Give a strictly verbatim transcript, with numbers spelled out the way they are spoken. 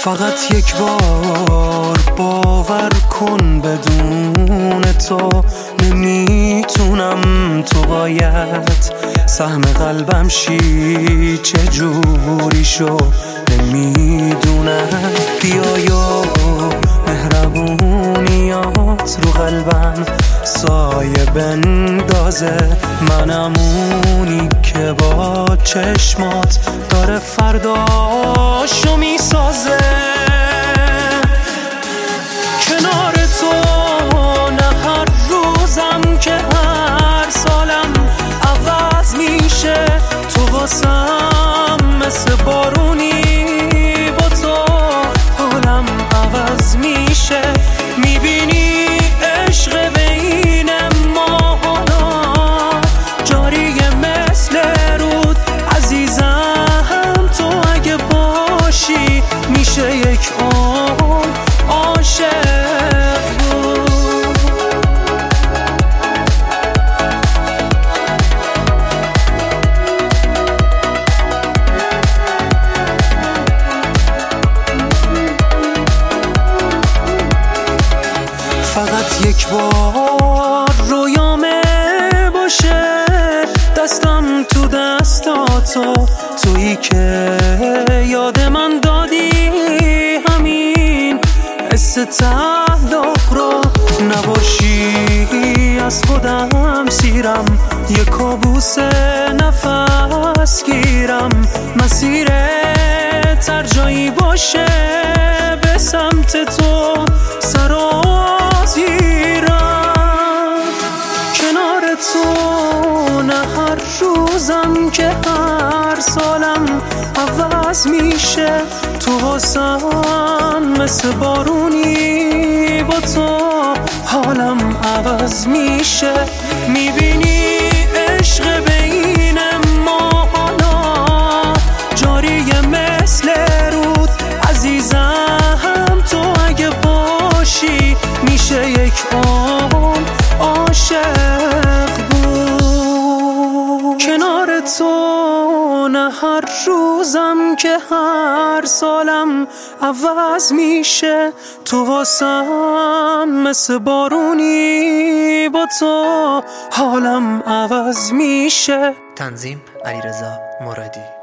فقط یک بار باور کن بدون تو نمیتونم، تو باید سهم قلبم شی، چجوری شو نمیدونم. بیایا مهربونیات رو قلبم سایه بندازه، منم اونی که با چشمات داره فرداشو میسازه. کنار تو نه هر روزم که هر سالم عوض میشه، تو واسم مثل بارونی، با تو حالم عوض میشه. میبینی عشق بین ما حالا جاریه مثل رود، عزیزم تو اگه باشی میشه یک عمر عاشق بود. فقط یک بار رویامه باشه، دستم تو دستاتو، تویی که یاد من دادی همین حس تعلق رو. نباشی از خودم سیرم، یه کابوس نفس گیرم. مسیرت هر جایی باشه به سمت تو سرازیرم. کنار تو نه هر روزم که هر سالم عوض میشه، تو واسم مثل بارونی، با تو حالم عوض میشه. میبینی عشق بین ما حالا جاریه مثل رود، عزیزم تو اگه باشی میشه یک عمر عاشق بود. کنار تو نه هر روزم که هر سالم عوض میشه، تو واسم مثل بارونی، با تو حالم عوض میشه. تنظیم علیرضا مرادی.